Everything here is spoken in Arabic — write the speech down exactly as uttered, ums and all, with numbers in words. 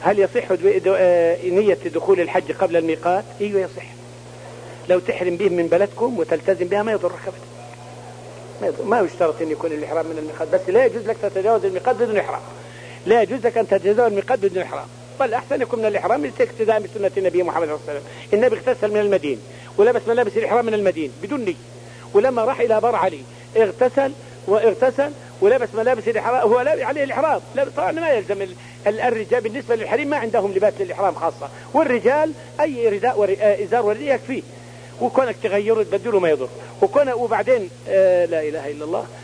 هل يصح نية دخول الحج قبل الميقات؟ ايوه يصح، لو تحرم به من بلدكم وتلتزم بها ما يضرك ابدا، ما, يضر. ما يشترط ان يكون الإحرام من الميقات، بس لا يجوز لك تتجاوز الميقات بدون إحرام، لا يجوز لك أن تتجاوز الميقات بدون إحرام، بل أحسن يكون من الإحرام اقتداء بسنة النبي محمد صلى الله عليه وسلم. النبي اغتسل من المدينة ولبس ملابس الإحرام من المدينة بدون نية، ولما راح إلى برعلي اغتسل واغتسل ولبس ملابس الإحرام، هو عليه الإحرام، طبعا ما يلزم الرجال بالنسبة للحريم ما عندهم لباس للإحرام خاصة، والرجال أي رداء وإزار ورداء يكفيه، وكونك تغيره تبدله ما يضر، وكون وبعدين آه لا إله إلا الله.